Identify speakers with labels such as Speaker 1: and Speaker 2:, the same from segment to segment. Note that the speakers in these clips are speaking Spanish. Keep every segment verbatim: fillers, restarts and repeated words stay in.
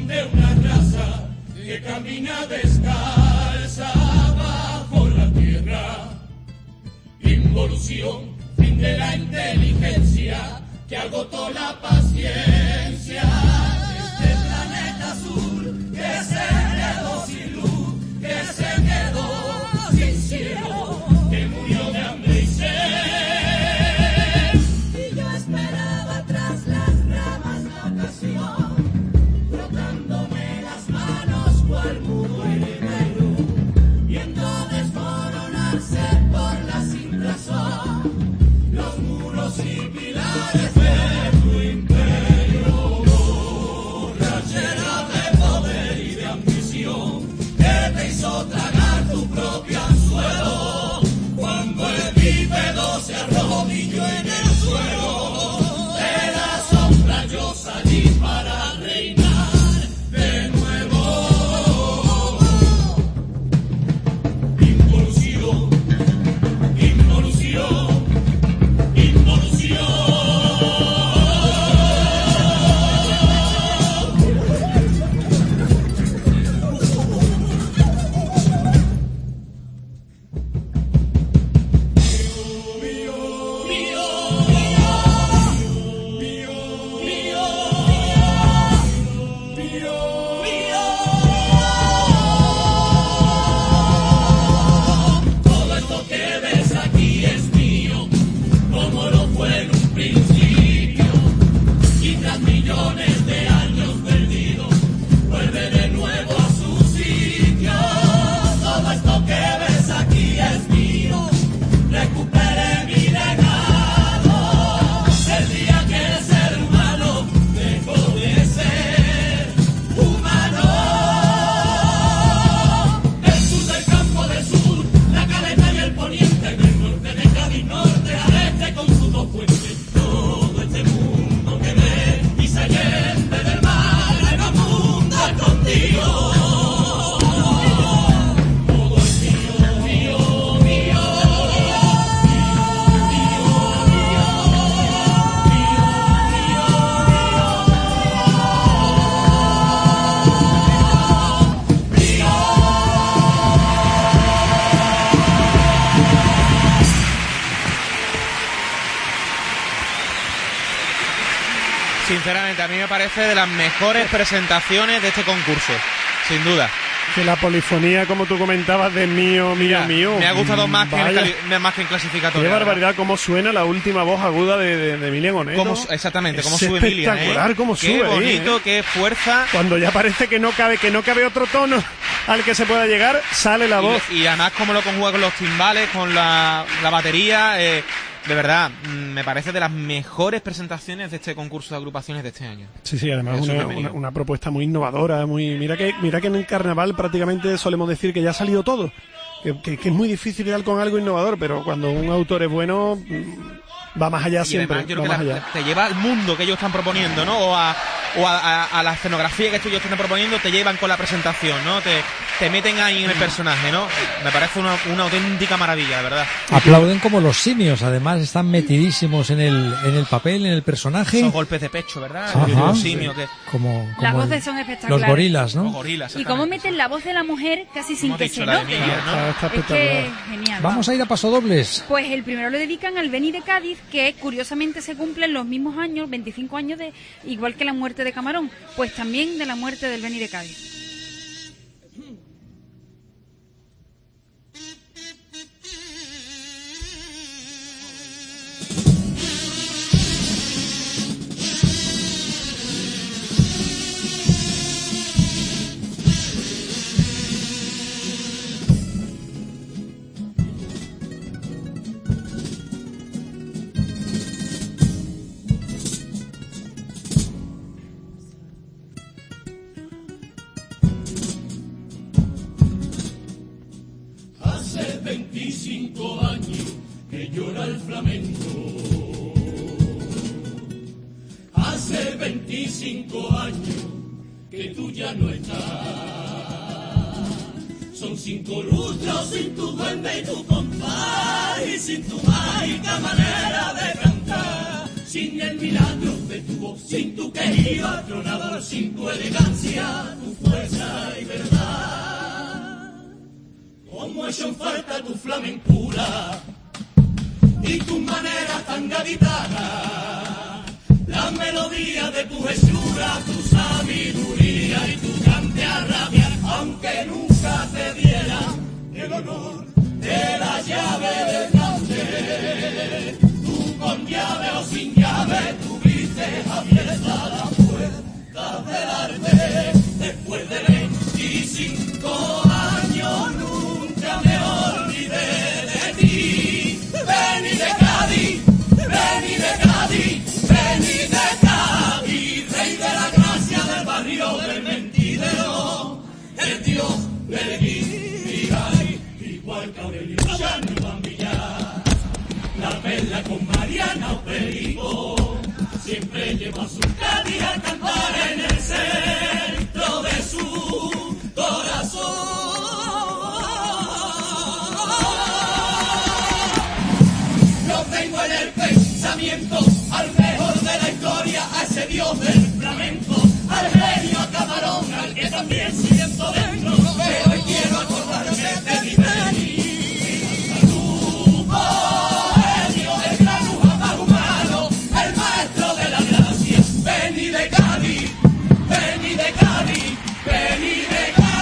Speaker 1: de una raza que camina descalza bajo la tierra. Involución, fin de la inteligencia que agotó la paciencia. Este planeta azul que se quedó sin luz, que se quedó sin cielo, que murió de hambre y sed. Y yo esperaba tras las ramas la ocasión, frotándome las manos cual mudo heredero, viendo desmoronarse por la sin razón los muros y pilares de tu imperio. Borrachera de poder y de ambición que te hizo tragar tu propio anzuelo. Cuando el bípedo se arrodilló en el suelo, de la sombra yo salí para reinar de nuevo. Involución, involución, involución. Todo esto que ves aquí es mío, como lo fue en un principio, y tras millones de años perdidos, vuelve de nuevo a su sitio. Todo esto que ves aquí es mío, recuperé mi legado. El día que el ser humano dejó de ser humano. El sur del campo del sur, la caleta y el poniente, del norte de Cádiz, norte a este con sus dos puentes. Todo este mundo que ve y se siente del mar en un mundo escondido. Todo es mío, mío, mío.
Speaker 2: Sinceramente, a mí me parece de las mejores presentaciones de este concurso, sin duda.
Speaker 3: Que la polifonía, como tú comentabas, de mío, mío,
Speaker 2: Mira,
Speaker 3: mío.
Speaker 2: me ha gustado más que, en
Speaker 3: Vaya.
Speaker 2: cali- más que en clasificatoria.
Speaker 3: Qué barbaridad, cómo suena la última voz aguda de, de, de Emilian Oneto.
Speaker 2: Cómo su- exactamente, cómo
Speaker 3: Es
Speaker 2: sube Emilian,
Speaker 3: espectacular,
Speaker 2: ¿eh?
Speaker 3: cómo
Speaker 2: Qué
Speaker 3: sube ahí,
Speaker 2: bonito,
Speaker 3: ¿eh?
Speaker 2: qué fuerza.
Speaker 3: Cuando ya parece que no cabe, que no cabe otro tono al que se pueda llegar, sale la voz.
Speaker 2: Y, y además cómo lo conjuga con los timbales, con la, la batería. Eh, de verdad, mm, me parece de las mejores presentaciones de este concurso de agrupaciones de este año.
Speaker 3: Sí, sí, además
Speaker 2: Eso
Speaker 3: una,
Speaker 2: que me
Speaker 3: una,
Speaker 2: digo.
Speaker 3: una propuesta muy innovadora, muy mira que mira que en el carnaval prácticamente solemos decir que ya ha salido todo, que, que, que es muy difícil dar con algo innovador, pero cuando un autor es bueno mm, va más allá
Speaker 2: Y
Speaker 3: siempre,
Speaker 2: además yo
Speaker 3: va
Speaker 2: creo
Speaker 3: más
Speaker 2: que la-
Speaker 3: allá.
Speaker 2: te lleva al mundo que ellos están proponiendo, ¿no? O a, o a, a- a la escenografía que ellos están proponiendo, te llevan con la presentación, ¿no? Te, te meten ahí en el personaje, ¿no? Me parece una, una auténtica maravilla, la verdad.
Speaker 4: Aplauden como los simios, además están metidísimos en el, en el papel, en el personaje.
Speaker 2: Son golpes de pecho, ¿verdad?
Speaker 4: Ajá.
Speaker 2: Los simios que...
Speaker 4: Como,
Speaker 5: Las
Speaker 4: como
Speaker 5: voces
Speaker 4: el-
Speaker 5: son espectaculares.
Speaker 4: los gorilas,
Speaker 2: Los
Speaker 4: ¿no?
Speaker 2: gorilas,
Speaker 5: Y cómo
Speaker 2: exactamente.
Speaker 5: meten la voz de la mujer casi sin
Speaker 2: Hemos
Speaker 5: que
Speaker 2: dicho
Speaker 5: se
Speaker 2: la de
Speaker 5: note.
Speaker 2: Emilia, ¿no?
Speaker 3: Está, está
Speaker 5: Es que
Speaker 3: espectacular.
Speaker 5: genial.
Speaker 4: Vamos a ir a pasodobles.
Speaker 5: Pues el primero lo dedican al Beni de Cádiz, que curiosamente se cumplen los mismos años, veinticinco años, de igual que la muerte de Camarón, pues también de la muerte del Beni de Cádiz.
Speaker 1: veinticinco años que llora el flamenco. Hace veinticinco años que tú ya no estás. Son cinco lustros sin tu duende y tu compás, y sin tu mágica manera de cantar. sin el milagro de tu voz, sin tu querido atronador, sin tu elegancia, tu fuerza y verdad. Como hecho en falta tu flamencura y tus maneras tan gaditanas, la melodía de tu hechura, tu sabiduría y tu cante a rabiar, aunque nunca te diera el honor de la llave del cante. Tú con llave o sin llave tuviste abierta la puerta del arte. Después de veinticinco años nunca me olvidé de ti. Vení de Cádiz, vení de Cádiz, vení de Cádiz, rey de la gracia del barrio del mentidero, el dios del Guirigay, igual que Aurelio Chano y Juan Villar, la perla con Mariana o Perico, siempre lleva su Cádiz a cantar en el centro de su corazón. Tengo en el pensamiento al mejor de la historia, a ese dios del flamenco, al genio, a Camarón, al que también siento dentro, pero hoy quiero acordarme de mi Beni. Tu genio, el gran Muhammad humano, el maestro de la gracia, Beni de Cádiz, Beni de Cádiz, Beni de Cádiz.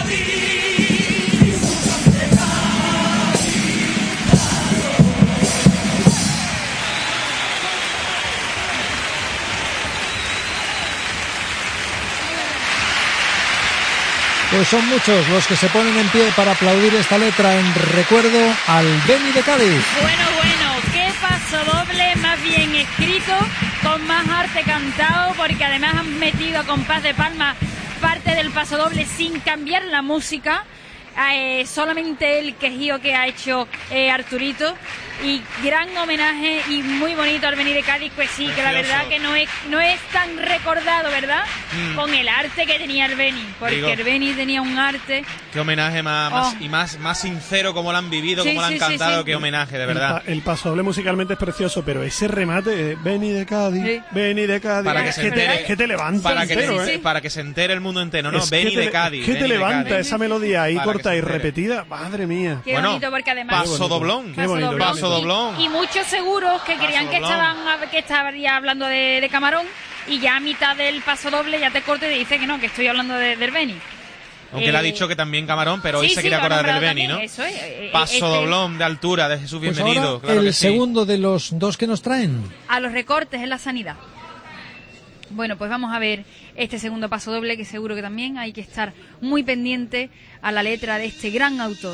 Speaker 4: Pues son muchos los que se ponen en pie para aplaudir esta letra en recuerdo al Beni de Cádiz.
Speaker 5: Bueno, bueno, qué paso doble más bien escrito, con más arte cantado, porque además han metido a compás de palma parte del paso doble sin cambiar la música. Eh, solamente el quejío que ha hecho eh, Arturito, y gran homenaje y muy bonito al Beni de Cádiz. Pues sí, que la verdad que no es no es tan recordado, ¿verdad? Mm. Con el arte que tenía el Beni, porque Digo, el Beni tenía un arte.
Speaker 2: Qué homenaje más, más oh. y más, más sincero, como lo han vivido, sí, como lo han sí, cantado, sí, sí. Qué homenaje, de verdad.
Speaker 3: El, el paso doble musicalmente es precioso, pero ese remate, Beni de Cádiz, sí. Beni de Cádiz,
Speaker 2: para que se entere,
Speaker 3: que te levanta
Speaker 2: para,
Speaker 3: entero,
Speaker 2: que,
Speaker 3: ¿eh?
Speaker 2: para que se entere el mundo entero, ¿no? Beni de Cádiz.
Speaker 3: ¿Qué te levanta esa melodía ahí
Speaker 2: para
Speaker 3: corta y repetida? Madre mía.
Speaker 5: Qué
Speaker 2: bueno,
Speaker 5: bonito, porque además
Speaker 2: paso doblón,
Speaker 3: qué bonito,
Speaker 2: paso doblón.
Speaker 5: Y, y muchos seguros que creían que estaban que estaría hablando de, de Camarón, y ya a mitad del paso doble ya te corta y te dice que no, que estoy hablando de, del Beni.
Speaker 2: Aunque
Speaker 5: eh,
Speaker 2: le ha dicho que también Camarón, pero
Speaker 5: sí,
Speaker 2: hoy se
Speaker 5: sí,
Speaker 2: quiere acordar del Beni,
Speaker 5: también,
Speaker 2: ¿no?
Speaker 5: Eso es, eh,
Speaker 2: paso
Speaker 5: este,
Speaker 2: doblón de altura de Jesús
Speaker 4: pues
Speaker 2: Bienvenido.
Speaker 4: Ahora
Speaker 2: Claro
Speaker 4: el
Speaker 2: que sí.
Speaker 4: segundo de los dos que nos traen.
Speaker 5: A los recortes en la sanidad. Bueno, pues vamos a ver este segundo paso doble, que seguro que también hay que estar muy pendiente a la letra de este gran autor.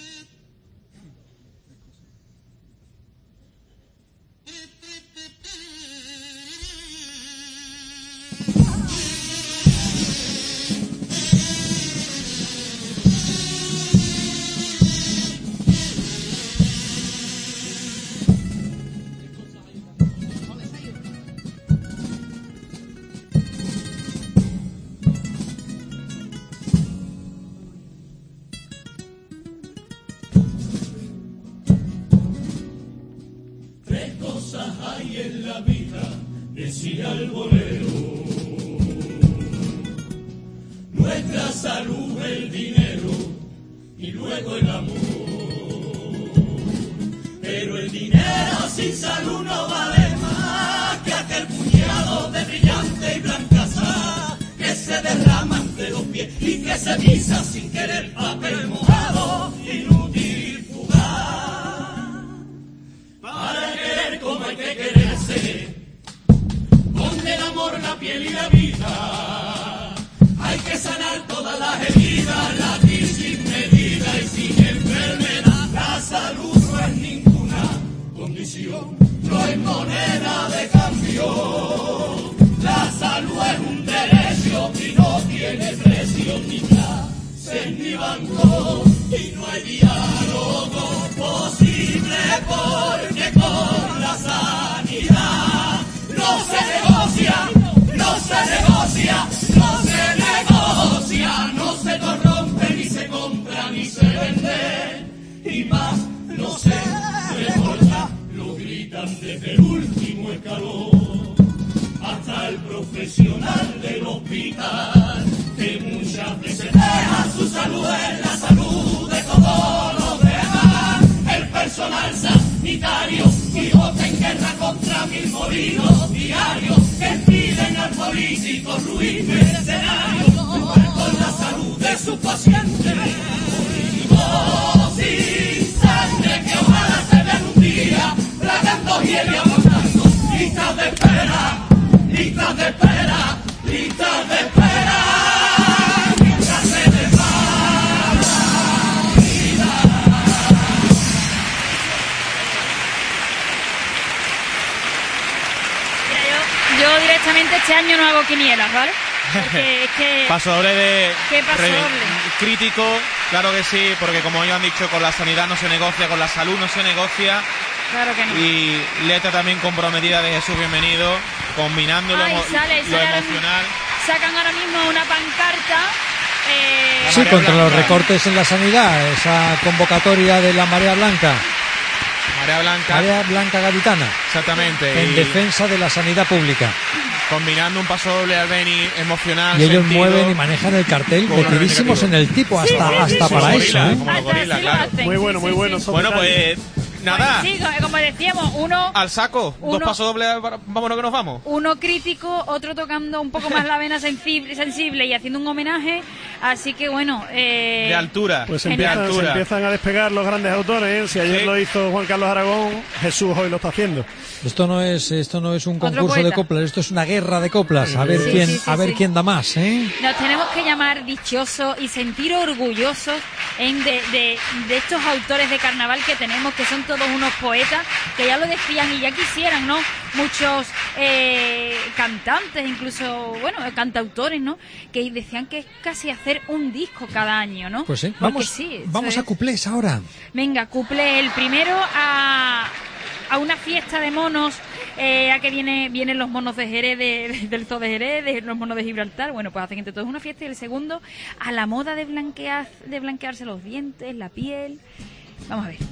Speaker 1: Decía el bolero, nuestra salud, el dinero y luego el amor. Pero el dinero sin salud no vale más que aquel puñado de brillante y blanca sal que se derrama ante los pies y que se pisa sin querer papel mojado, inútil fugaz. Para querer como hay que quererse, el amor, la piel y la vida, hay que sanar todas las heridas, latir sin medida y sin enfermedad. La salud no es ninguna condición, no es moneda de cambio. La salud es un derecho y no tiene precio ni clase ni banco, y no hay diálogo posible porque con la sanidad no se negocia, no se negocia, no se negocia, no se corrompe, ni se compra, ni se vende, y más no se reporta, lo gritan desde el último escalón. político ruin mercenario, con la salud de sus pacientes. Políticos sin sangre que ojalá se vean un día, tragando hiel y aguantando. Listas de espera, listas de espera, listas de espera. Mientras se les va la vida.
Speaker 5: Mira, yo, yo directamente este año no hago quinielas, ¿vale? Porque es que...
Speaker 2: Paso doble de
Speaker 5: ¿Qué paso
Speaker 2: re-
Speaker 5: doble?
Speaker 2: crítico, claro que sí, porque como ellos han dicho, con la sanidad no se negocia, con la salud no se negocia.
Speaker 5: Claro que no.
Speaker 2: Y letra también comprometida de Jesús Bienvenido, combinando lo,
Speaker 5: Ay,
Speaker 2: emo-
Speaker 5: sale,
Speaker 2: lo
Speaker 5: sale ahora
Speaker 2: emocional.
Speaker 5: Sacan ahora mismo una pancarta. Eh,
Speaker 4: Sí,
Speaker 2: Marea
Speaker 4: contra los
Speaker 2: Blanca.
Speaker 4: recortes en la sanidad, esa convocatoria de la Marea Blanca,
Speaker 2: Marea Blanca,
Speaker 4: Marea Blanca Gaditana,
Speaker 2: exactamente.
Speaker 4: en
Speaker 2: y
Speaker 4: defensa de la sanidad pública.
Speaker 2: combinando un paso doble al Beni emocional.
Speaker 4: Y ellos
Speaker 2: sentido,
Speaker 4: mueven y manejan el cartel
Speaker 2: Con una
Speaker 4: metidísimos en
Speaker 2: reivindicativa.
Speaker 4: el tipo, hasta,
Speaker 5: Sí, sí, sí,
Speaker 4: hasta
Speaker 5: sí,
Speaker 4: para
Speaker 5: sí,
Speaker 4: eso,
Speaker 2: gorila,
Speaker 4: ¿eh?
Speaker 2: como los
Speaker 5: hasta
Speaker 2: gorilas,
Speaker 5: así lo
Speaker 2: claro.
Speaker 5: hacen,
Speaker 3: Muy bueno,
Speaker 5: sí,
Speaker 3: muy
Speaker 5: sí,
Speaker 3: bueno.
Speaker 5: sí.
Speaker 3: son
Speaker 2: Bueno,
Speaker 3: detalles.
Speaker 2: pues nada,
Speaker 5: Sí, como decíamos, uno...
Speaker 2: al saco,
Speaker 5: Uno-
Speaker 2: dos pasos dobles, vámonos que nos vamos.
Speaker 5: Uno crítico, otro tocando un poco más la vena sensible, sensible y haciendo un homenaje. Así que bueno, eh,
Speaker 2: De altura,
Speaker 3: Pues se
Speaker 2: de
Speaker 3: empiezan, se
Speaker 2: altura.
Speaker 3: empiezan a despegar los grandes autores, ¿eh? Si ayer
Speaker 2: Sí.
Speaker 3: lo hizo Juan Carlos Aragón, Jesús hoy lo está haciendo.
Speaker 4: Esto no es esto no es un
Speaker 5: Otro
Speaker 4: concurso de
Speaker 5: poeta.
Speaker 4: coplas, esto es una guerra de coplas. A ver
Speaker 5: Sí,
Speaker 4: quién
Speaker 5: sí, sí,
Speaker 4: a ver
Speaker 5: sí.
Speaker 4: quién da más, ¿eh?
Speaker 5: nos tenemos que llamar dichosos y sentir orgullosos en de, de, de estos autores de carnaval que tenemos, que son todos unos poetas, que ya lo decían y ya quisieran, ¿no? Muchos eh, cantantes, incluso, bueno, cantautores, ¿no? Que decían que es casi hacer un disco cada año, ¿no?
Speaker 4: Pues sí,
Speaker 5: Porque
Speaker 4: vamos
Speaker 5: sí, eso
Speaker 4: vamos a
Speaker 5: es.
Speaker 4: cuplés ahora.
Speaker 5: Venga, cuple el primero a, a una fiesta de monos, eh, a que viene, vienen los monos de Jerez, de- del Zoo de Jerez, de los monos de Gibraltar. Bueno, pues hacen entre todos una fiesta. Y el segundo, a la moda de, blanquear, de blanquearse los dientes, la piel. Vamos a ver.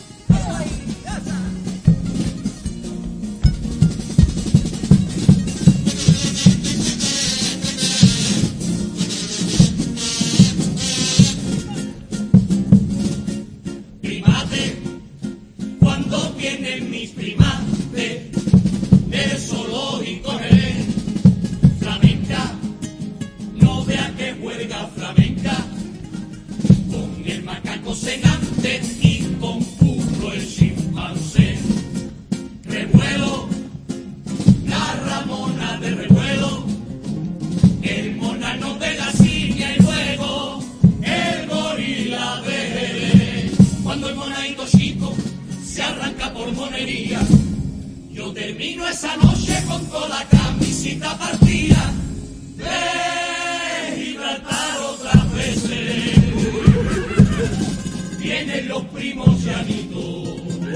Speaker 1: Primate, cuando vienen mis primates del zoológico Jerez, flamenca, no vea que huelga flamenca, con el macaco cenante y con Curro el chimpancé. Revuelo, la Ramona de revuelo, el monano de la silla y luego el gorila de Jerez. Cuando el monadito chico se arranca por monería, yo termino esa noche con toda la camisita partida de Gibraltar otras veces. Vienen los primos llanitos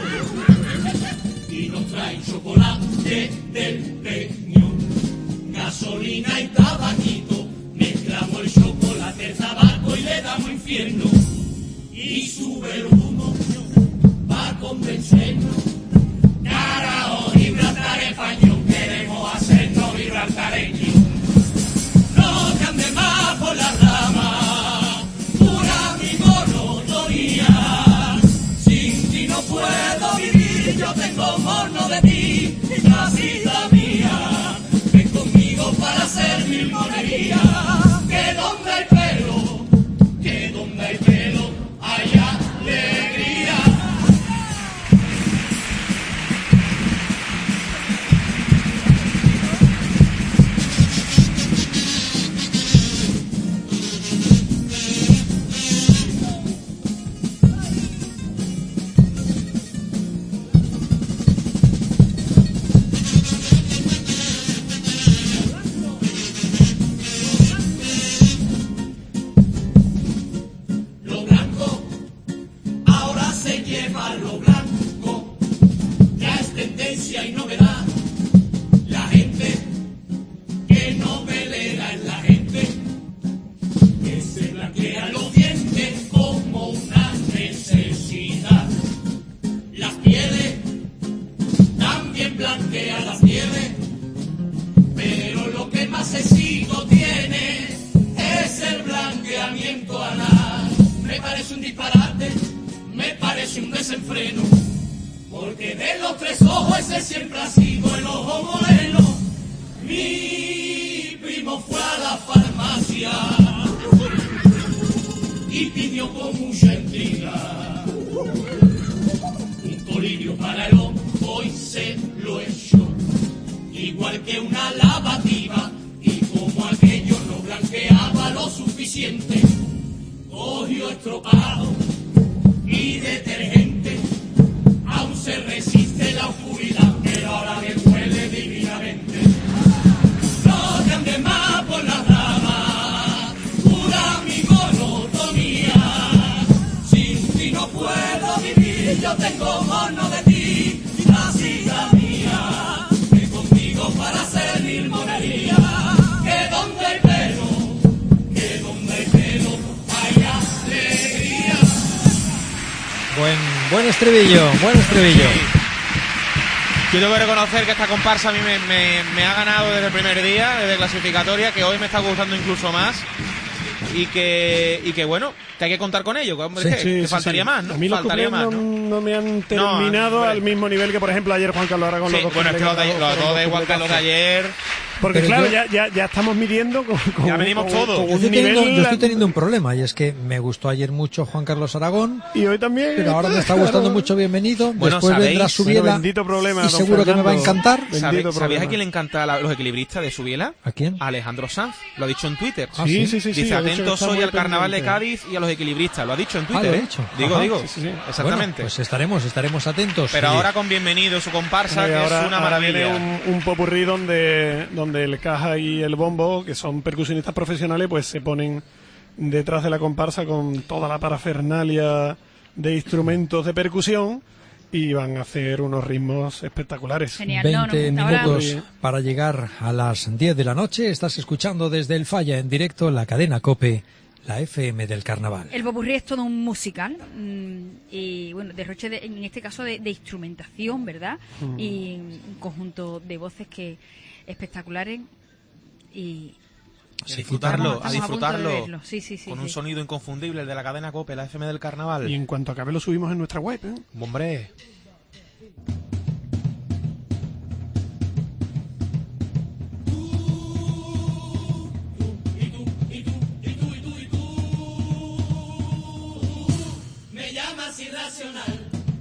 Speaker 1: y nos traen chocolate del peñón, gasolina y tabaquito. Mezclamos el chocolate, el tabaco y le damos infierno. Y sube el humo va a convencernos. Carajo, Gibraltar español, queremos hacernos gibraltareños. No que ande más por la rama, pura mi monotonía. Sin ti no puedo vivir, yo tengo mono de ti, casita mía. Ven conmigo para hacer mil monerías. Que donde hay pelo, que donde hay pelo, hay alegría. Lo blanco ahora se lleva lo blanco, ya es tendencia y novedad. La gente que no velera es la gente que se blanquea los dientes como una necesidad. Las pieles también blanquean las pieles, pero lo que más éxito tiene es el blanqueamiento anal. Me parece un disparate, me parece un desenfreno, porque de los tres ojos ese siempre ha sido el ojo moreno. Mi primo fue a la farmacia y pidió con mucha intriga un colirio para el ojo y se lo echó, igual que una lavativa, y como aquello no blanqueaba lo suficiente, cogió estropado y detergente, aún se resiste la oscuridad, pero ahora me huele divinamente. No te andes más por las ramas, cura mi monotonía, sin ti no puedo vivir, yo tengo mono de ti, nacida mía, que conmigo para hacer mil monerías, que donde hay pelo, que donde hay pelo hay alegría.
Speaker 4: Buen, buen estribillo, buen estribillo.
Speaker 2: Yo tengo que reconocer que esta comparsa a mí me, me, me ha ganado desde el primer día, desde clasificatoria, que hoy me está gustando incluso más. Y que, y que bueno, que hay que contar con ello, que, hombre,
Speaker 3: Sí,
Speaker 2: que,
Speaker 3: sí,
Speaker 2: que
Speaker 3: sí,
Speaker 2: faltaría
Speaker 3: sí.
Speaker 2: más, ¿no?
Speaker 3: A mí los
Speaker 2: Faltaría
Speaker 3: cuplés
Speaker 2: más,
Speaker 3: no,
Speaker 2: ¿no?
Speaker 3: no me han terminado
Speaker 2: hombre.
Speaker 3: al mismo nivel que, por ejemplo, ayer Juan Carlos Aragón.
Speaker 2: Sí,
Speaker 3: los dos
Speaker 2: bueno, es que
Speaker 3: cuplés
Speaker 2: los de,
Speaker 3: fueron
Speaker 2: los dos de
Speaker 3: dos
Speaker 2: Juan Carlos de
Speaker 3: cupletazos.
Speaker 2: ayer...
Speaker 3: Porque
Speaker 4: Pero
Speaker 3: claro,
Speaker 4: yo-
Speaker 3: ya, ya, ya estamos midiendo con, con,
Speaker 2: Ya medimos
Speaker 3: con-
Speaker 2: todo.
Speaker 3: con
Speaker 4: Yo
Speaker 3: un
Speaker 4: estoy, teniendo,
Speaker 3: nivel.
Speaker 4: yo estoy teniendo un problema, y es que me gustó ayer mucho Juan Carlos Aragón,
Speaker 3: Y hoy también.
Speaker 4: pero ahora me está gustando
Speaker 3: Claro.
Speaker 4: mucho Bienvenido.
Speaker 2: Bueno,
Speaker 4: Después
Speaker 2: ¿sabéis?
Speaker 4: vendrá Subiela,
Speaker 3: Bueno, bendito problema,
Speaker 4: y
Speaker 3: don
Speaker 4: seguro que me va a
Speaker 3: Fernando.
Speaker 4: encantar.
Speaker 3: Bendito
Speaker 2: ¿Sabéis,
Speaker 3: problema.
Speaker 2: ¿Sabéis a quién le encanta la- los equilibristas de Subiela?
Speaker 4: ¿A quién?
Speaker 2: A Alejandro Sanz, lo ha dicho en Twitter.
Speaker 4: Ah,
Speaker 3: Sí,
Speaker 4: sí.
Speaker 3: sí, sí. sí,
Speaker 2: Dice,
Speaker 3: ha dicho que
Speaker 2: atento
Speaker 3: está
Speaker 2: soy
Speaker 3: muy
Speaker 2: al carnaval de
Speaker 3: pendiente.
Speaker 2: Cádiz y a los equilibristas. Lo ha dicho en
Speaker 4: Ah,
Speaker 2: Twitter,
Speaker 4: lo ha
Speaker 2: ¿eh?
Speaker 4: dicho.
Speaker 2: Digo,
Speaker 4: Ajá.
Speaker 2: digo.
Speaker 3: Sí, sí, sí.
Speaker 2: Exactamente.
Speaker 4: Bueno, pues estaremos, estaremos atentos.
Speaker 2: Pero
Speaker 4: Y-
Speaker 2: ahora con Bienvenido su comparsa,
Speaker 3: Y
Speaker 2: que
Speaker 3: ahora,
Speaker 2: es una
Speaker 3: ahora
Speaker 2: maravilla.
Speaker 3: viene un, un popurrí donde, donde el caja y el bombo, que son percusionistas profesionales, pues se ponen detrás de la comparsa con toda la parafernalia de instrumentos de percusión y van a hacer unos ritmos espectaculares.
Speaker 5: Genial.
Speaker 4: veinte
Speaker 5: No, no, ahora-
Speaker 4: minutos para llegar a las diez de la noche. Estás escuchando desde el Falla en directo la cadena COPE, la F M del Carnaval.
Speaker 5: El popurrí es todo un musical mm, y bueno, derroche de- en este caso de, de instrumentación, ¿verdad? Y un conjunto de voces que espectaculares y
Speaker 2: A disfrutarlo,
Speaker 5: Estamos-
Speaker 2: a
Speaker 5: estamos a punto de
Speaker 2: disfrutarlo
Speaker 5: verlo. Sí, sí, sí,
Speaker 2: con
Speaker 5: sí.
Speaker 2: un sonido inconfundible, el de la cadena COPE, la F M del Carnaval.
Speaker 3: Y en cuanto acabe lo subimos en nuestra web, ¿eh?
Speaker 2: Hombre,
Speaker 1: Me llamas irracional.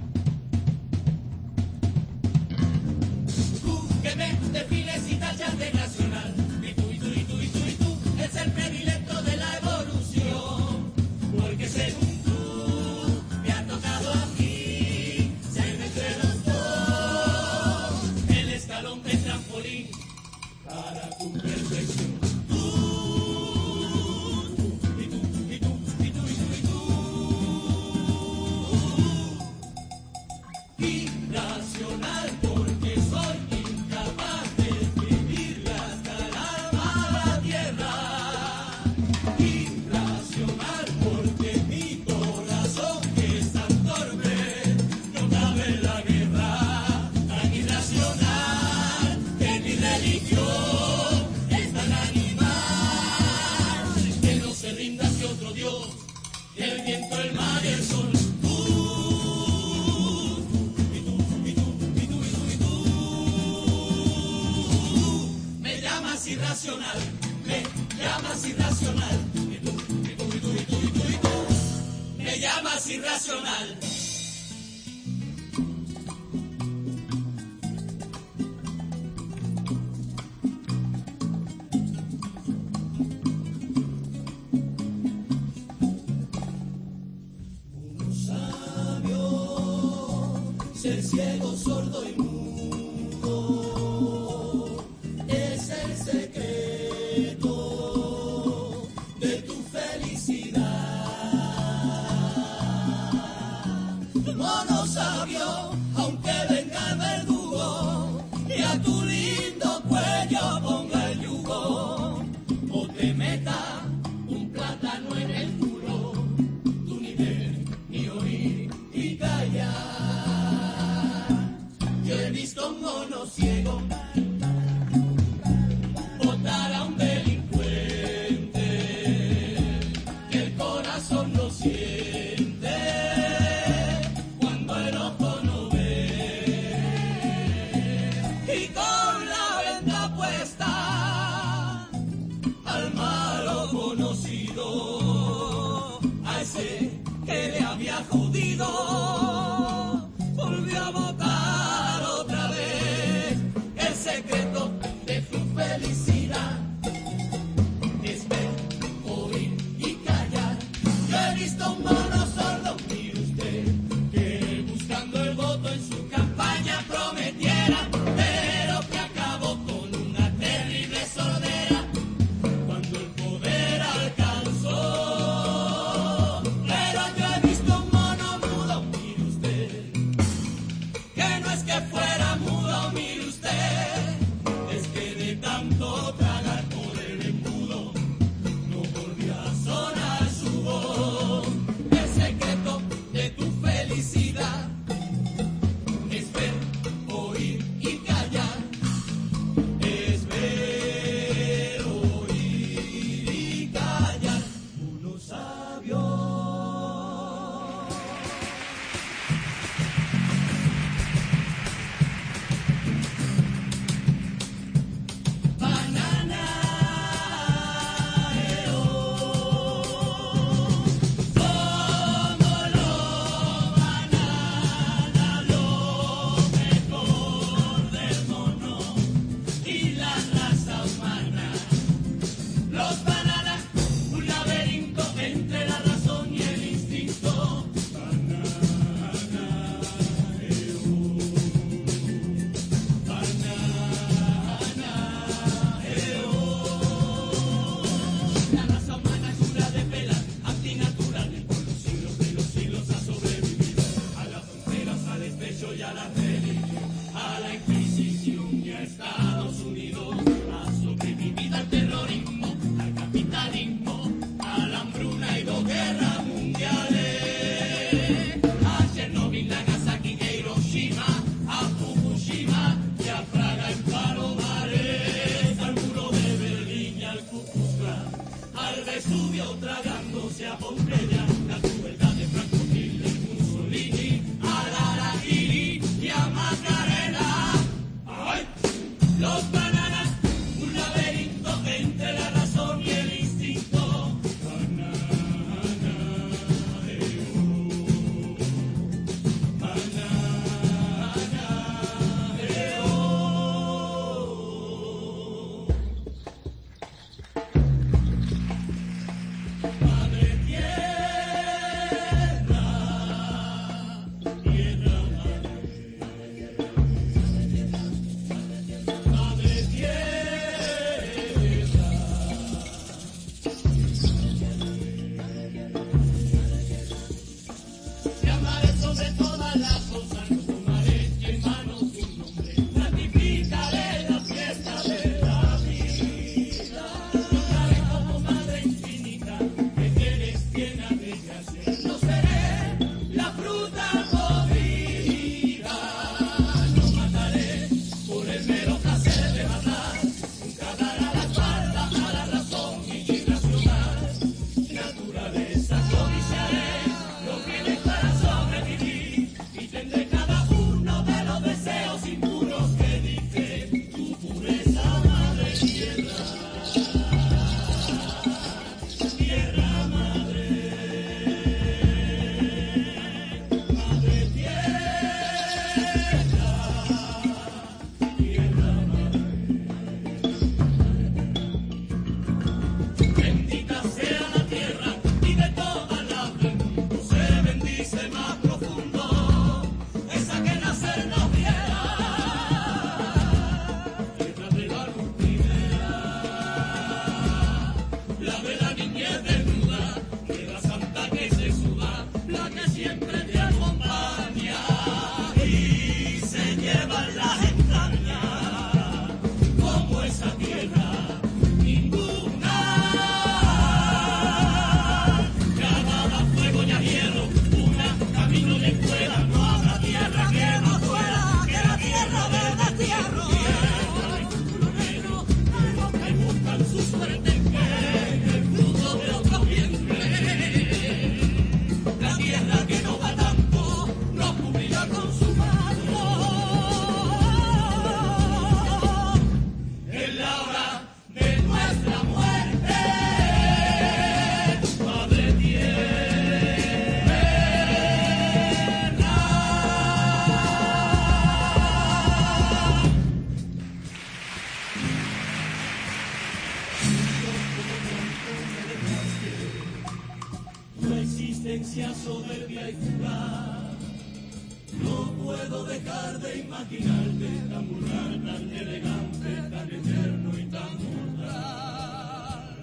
Speaker 1: Tú que me defines y tachas de racional. Y tú, y tú, y tú, y tú, y tú, es el predilecto de la evolución. Porque según tú, me ha tocado a mí ser entre los dos el escalón de trampolín para tu perfección. Irracional porque soy incapaz de escribirle hasta el alma a la tierra. Irracional porque mi corazón que es tan torpe no cabe en la guerra. Tan irracional que mi religión es tan animal que no se rinda ante otro Dios, el viento, el mar y el sol. Me llamas irracional, me llamas irracional. Y tú, y tú, y tú, y tú, y tú, y tú. Me llamas irracional. Uno sabio, ser ciego, sordo y mudo es el secreto de tu felicidad. Mono sabio, aunque venga el verdugo y a tu lindo cuello ponga el yugo, o te meta un plátano en el culo, tú ni ver, ni oír, ni callar. Yo que le había jodido, volvió a votar otra vez. El secreto de su felicidad es ver, oír y callar. Yo he visto un mono sordo, mire usted, que buscando el voto en su campaña prometiera, pero que acabó con una terrible sordera cuando el poder alcanzó. Pero yo he visto un mono mudo, mire usted, que no es que fuera mudo, mire usted, es que de tanto tragar por el embudo no volvió a sonar su voz. El secreto de tu felicidad es ver, oír y callar. Es ver, oír y callar. Uno sabio. Banana, eh, oh. Somos los banana, lo mejor del mono y la raza humana. Los bananas, un laberinto entre la razón y el instinto. Banana, eh, oh. Banana, eh, oh. La raza humana es una de pelas antinatural y por los siglos de los siglos ha sobrevivido a las fronteras, al despecho y a la religión, a la Inquisición y a Estados Unidos. Ha sobrevivido al terrorismo, al capitalismo, a la hambruna y dos guerras mundiales. A Chernobyl, Nagasaki, a Hiroshima, a Fukushima y a Praga en Palomares. Al muro de Berlín y al Ku Klux Klan, al Vesubio tragándose a Pompeya, la crueldad de Franco, Hitler, Mussolini, a Lara Iri y a Macarena. ¡Ay! Los bananas, un laberinto entre la razón y el instinto. Banana, eh, oh. Banana, eh, oh. Madre tierra. existencia soberbia y fugaz. No puedo dejar de imaginarte tan vulgar, tan elegante, tan eterno y tan mortal.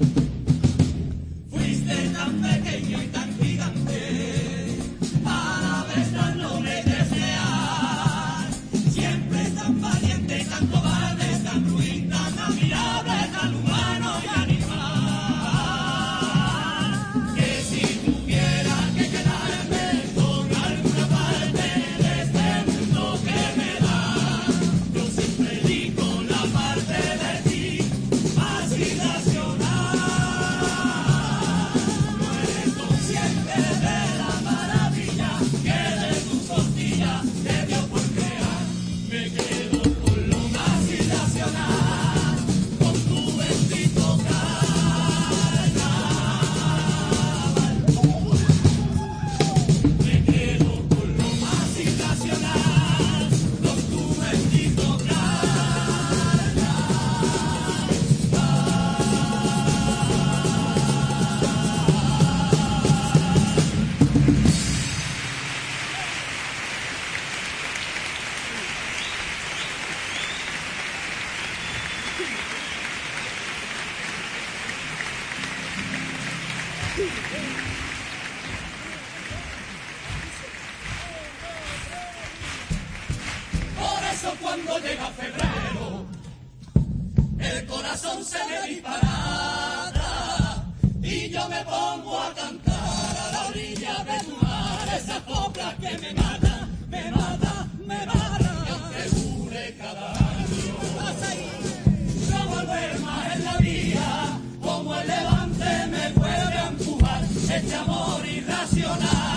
Speaker 1: Fuiste tan pequeño y tan gigante, a la vez tan noble y desear. Siempre tan valiente y tan cobarde, tan ruin, tan admirable, tan humano y animal. Que si tuviera que quedarme con alguna parte de este mundo que me da, yo siempre elijo la parte de ti más irracional. No eres consciente de la maravilla que de tus costillas te dio por crear. Me quedo con lo más irracional, con tu bendito carnaval. Me quedo con lo más irracional, con tu bendito Por eso cuando llega febrero, el corazón se me disparata y yo me pongo a cantar a la orilla de tu mar esa copla que me mata, me mata, me mata. Y aunque dure cada año, no volver más en la vida, como el levante me vuelve a empujar este amor irracional.